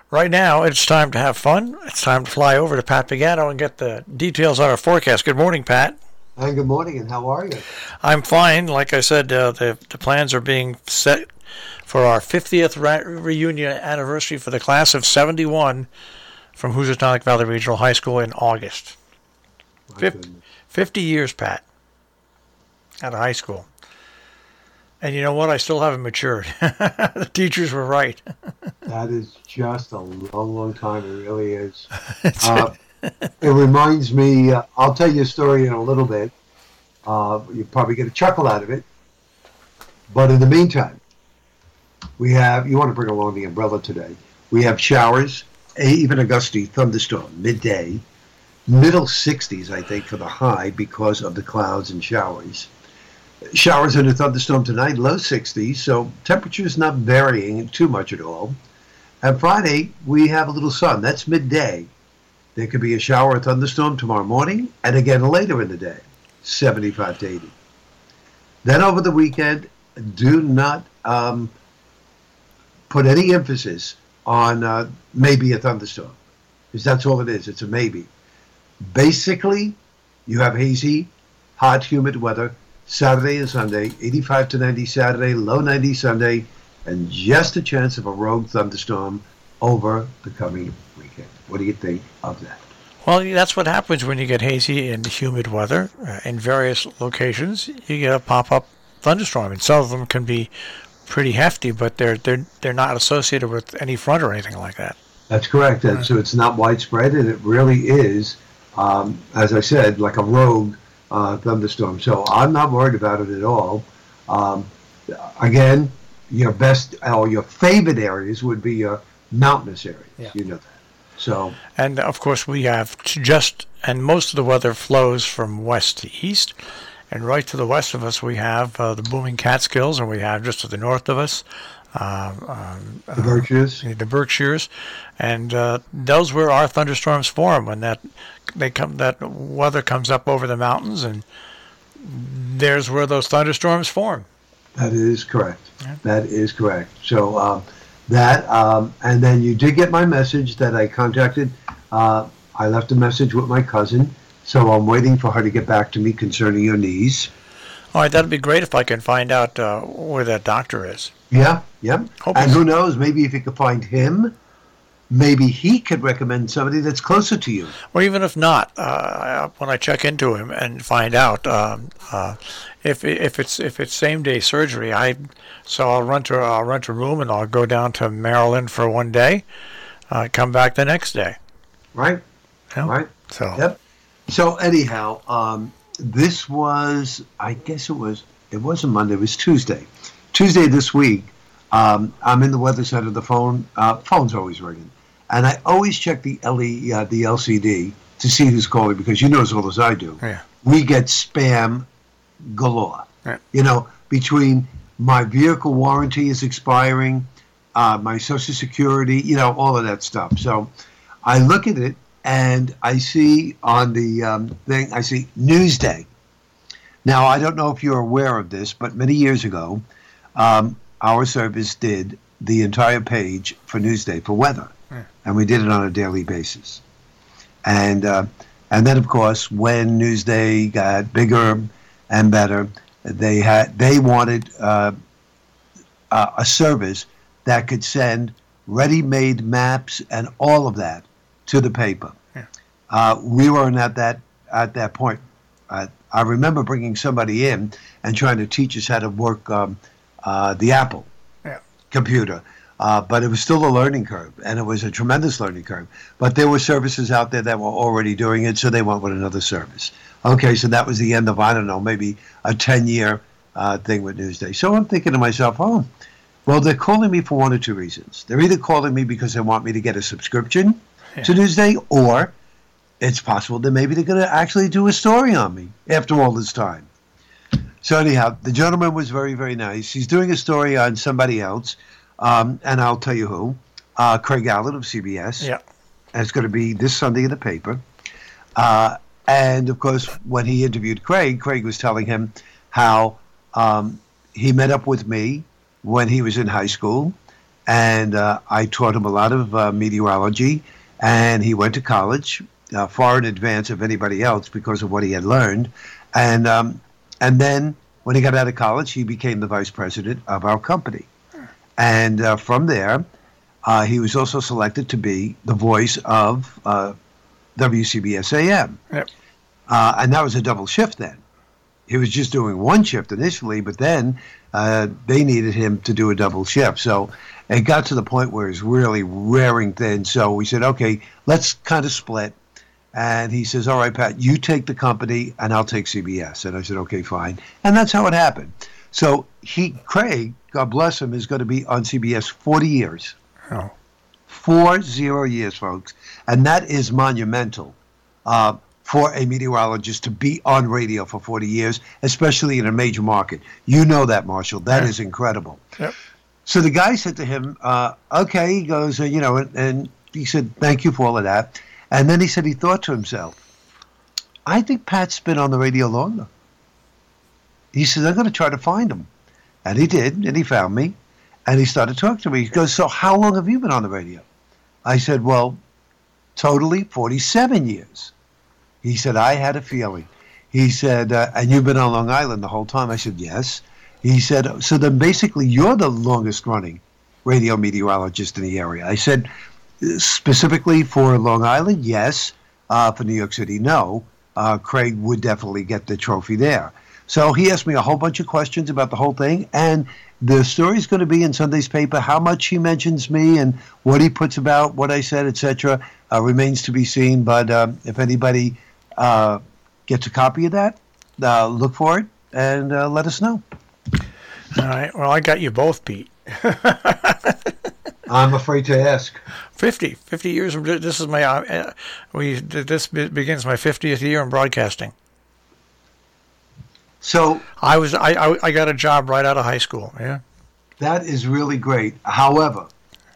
Right now, it's time to have fun. It's time to fly over to Pat Pagano and get the details on our forecast. Good morning, Pat. Hi, good morning, and how are you? I'm fine. Like I said, the plans are being set for our 50th reunion anniversary for the class of 71 from Housatonic Valley Regional High School in August. 50 years, Pat, out of high school. And you know what? I still haven't matured. The teachers were right. That is just a long, long time. It really is. It reminds me, I'll tell you a story in a little bit. You'll probably get a chuckle out of it. But in the meantime, you want to bring along the umbrella today. We have showers, even a gusty thunderstorm, midday. Middle 60s, I think, for the high because of the clouds and showers. Showers and a thunderstorm tonight, low 60s, so temperature's not varying too much at all. And Friday, we have a little sun. That's midday. There could be a shower or thunderstorm tomorrow morning, and again later in the day, 75 to 80. Then over the weekend, do not put any emphasis on maybe a thunderstorm, because that's all it is. It's a maybe. Basically, you have hazy, hot, humid weather Saturday and Sunday, 85 to 90 Saturday, low 90 Sunday, and just a chance of a rogue thunderstorm over the coming weekend. What do you think of that? Well, that's what happens when you get hazy and humid weather in various locations. You get a pop-up thunderstorm, and some of them can be pretty hefty, but they're not associated with any front or anything like that. That's correct. So it's not widespread, and it really is, as I said, like a rogue thunderstorm. So I'm not worried about it at all. Again, your best or your favorite areas would be your mountainous areas. Yeah. You know that. So, and of course we have and most of the weather flows from west to east, and right to the west of us we have the booming Catskills, and we have just to the north of us the Berkshires, and those where our thunderstorms form when that weather comes up over the mountains, and there's where those thunderstorms form. That is correct. Yeah. That is correct. So and then you did get my message that I contacted. I left a message with my cousin, so I'm waiting for her to get back to me concerning your knees. All right, that'd be great if I can find out where that doctor is. Yeah. And who knows, maybe if you could find him, maybe he could recommend somebody that's closer to you. Or even if not, when I check into him and find out if it's same day surgery, I'll rent a room and I'll go down to Maryland for one day, come back the next day. Right. Yeah. Right. So. Yep. So anyhow, this was, I guess it wasn't Monday, it was Tuesday. Tuesday this week, I'm in the weather center. The phone's always ringing. And I always check the LCD to see who's calling, because you know as well as I do. Yeah. We get spam galore. Yeah. You know, between my vehicle warranty is expiring, my Social Security, all of that stuff. So I look at it, and I see on the thing, I see Newsday. Now, I don't know if you're aware of this, but many years ago, our service did the entire page for Newsday for weather, and we did it on a daily basis. And then, of course, when Newsday got bigger and better, they wanted a service that could send ready-made maps and all of that to the paper. Yeah. We weren't at that point. I remember bringing somebody in and trying to teach us how to work the Apple computer. But it was still a learning curve, and it was a tremendous learning curve. But there were services out there that were already doing it, so they went with another service. Okay, so that was the end of, I don't know, maybe a 10-year thing with Newsday. So I'm thinking to myself, well, they're calling me for one or two reasons. They're either calling me because they want me to get a subscription to Newsday, or it's possible that maybe they're going to actually do a story on me after all this time. So anyhow, the gentleman was very, very nice. He's doing a story on somebody else, and I'll tell you who, Craig Allen of CBS. Yeah. And it's going to be this Sunday in the paper. And, of course, when he interviewed Craig was telling him how he met up with me when he was in high school, and I taught him a lot of meteorology, and he went to college far in advance of anybody else because of what he had learned, and then when he got out of college, he became the vice president of our company, and from there, he was also selected to be the voice of WCBS AM, Yep. and that was a double shift then. He was just doing one shift initially, but then they needed him to do a double shift. So it got to the point where it was really wearing thin. So we said, okay, let's kind of split. And he says, all right, Pat, you take the company and I'll take CBS. And I said, okay, fine. And that's how it happened. So Craig, God bless him, is going to be on CBS 40 years. Oh. 40 years, folks. And that is monumental. For a meteorologist to be on radio for 40 years, especially in a major market. You know that, Marshall. That is incredible. Yep. So the guy said to him, okay, he goes, and he said, thank you for all of that. And then he said he thought to himself, I think Pat's been on the radio longer. He said, I'm going to try to find him. And he did, and he found me. And he started talking to me. He goes, so how long have you been on the radio? I said, well, totally 47 years. He said, I had a feeling. He said, and you've been on Long Island the whole time? I said, yes. He said, so then basically you're the longest running radio meteorologist in the area. I said, specifically for Long Island, yes. For New York City, no. Craig would definitely get the trophy there. So he asked me a whole bunch of questions about the whole thing. And the story's going to be in Sunday's paper. How much he mentions me and what he puts about what I said, etc., remains to be seen. But if anybody gets a copy of that, look for it and let us know. All right. Well, I got you both beat. I'm afraid to ask. 50 years. This is my this begins my 50th year in broadcasting. So I got a job right out of high school. Yeah. That is really great. However,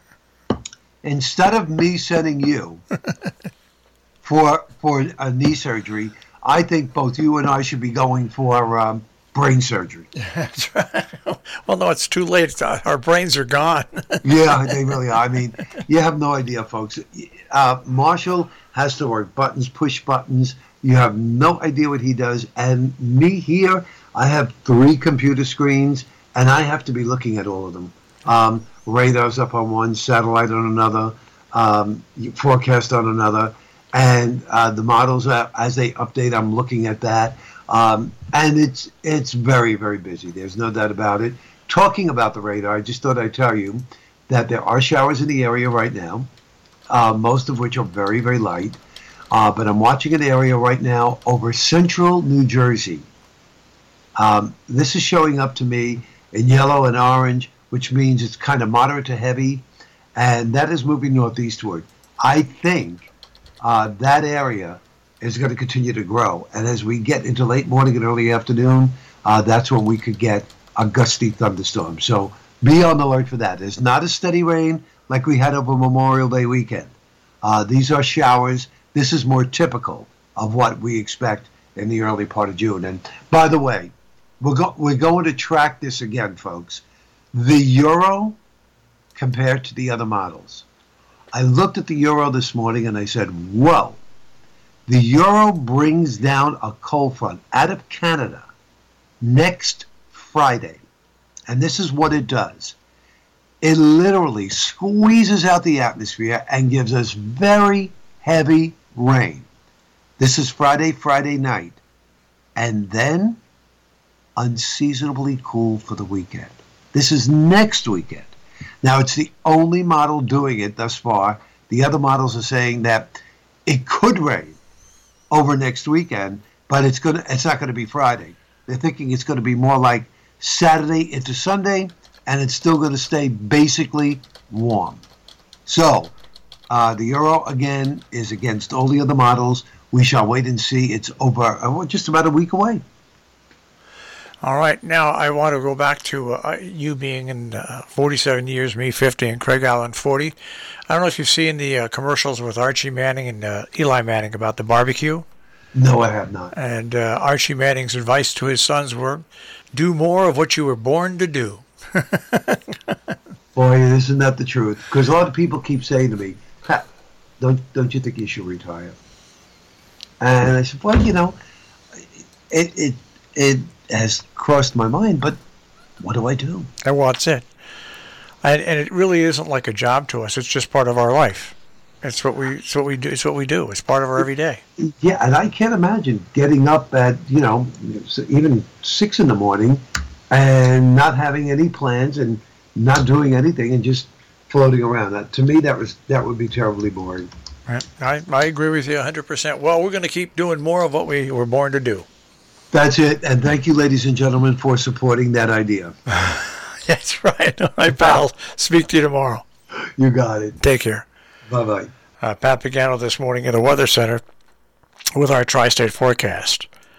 instead of me sending you for a knee surgery, I think both you and I should be going for brain surgery. That's right. Well, no, it's too late. Our brains are gone. Yeah, they really are. I mean, you have no idea, folks. Marshall has to work buttons, push buttons. You have no idea what he does. And me here, I have 3 computer screens, and I have to be looking at all of them. Radar's up on one, satellite on another, forecast on another. And the models, as they update, I'm looking at that. And it's very, very busy. There's no doubt about it. Talking about the radar, I just thought I'd tell you that there are showers in the area right now, most of which are very, very light. But I'm watching an area right now over central New Jersey. This is showing up to me in yellow and orange, which means it's kind of moderate to heavy, and that is moving northeastward. I think that area is going to continue to grow. And as we get into late morning and early afternoon, that's when we could get a gusty thunderstorm. So be on the alert for that. It's not a steady rain like we had over Memorial Day weekend. These are showers. This is more typical of what we expect in the early part of June. And by the way, we're going to track this again, folks. The Euro compared to the other models. I looked at the Euro this morning and I said, whoa. The Euro brings down a cold front out of Canada next Friday. And this is what it does. It literally squeezes out the atmosphere and gives us very heavy rain. This is Friday night. And then unseasonably cool for the weekend. This is next weekend. Now, it's the only model doing it thus far. The other models are saying that it could rain over next weekend, but it's not going to be Friday. They're thinking it's going to be more like Saturday into Sunday, and it's still going to stay basically warm. So the Euro, again, is against all the other models. We shall wait and see. It's over just about a week away. All right. Now, I want to go back to you being in 47 years, me 50, and Craig Allen 40. I don't know if you've seen the commercials with Archie Manning and Eli Manning about the barbecue. No, I have not. And Archie Manning's advice to his sons were, do more of what you were born to do. Boy, isn't that the truth? Because a lot of people keep saying to me, Pat, don't you think you should retire? And I said, well, it has crossed my mind, but what do I do? And what's it? And it really isn't like a job to us. It's just part of our life. It's what we do. It's what we do. It's part of our everyday. Yeah, and I can't imagine getting up at even 6 in the morning and not having any plans and not doing anything and just floating around. To me, that would be terribly boring. Right. I agree with you 100%. Well, we're going to keep doing more of what we were born to do. That's it. And thank you, ladies and gentlemen, for supporting that idea. That's right. All right, pal. Speak to you tomorrow. You got it. Take care. Bye-bye. Pat Pagano this morning at the Weather Center with our tri-state forecast.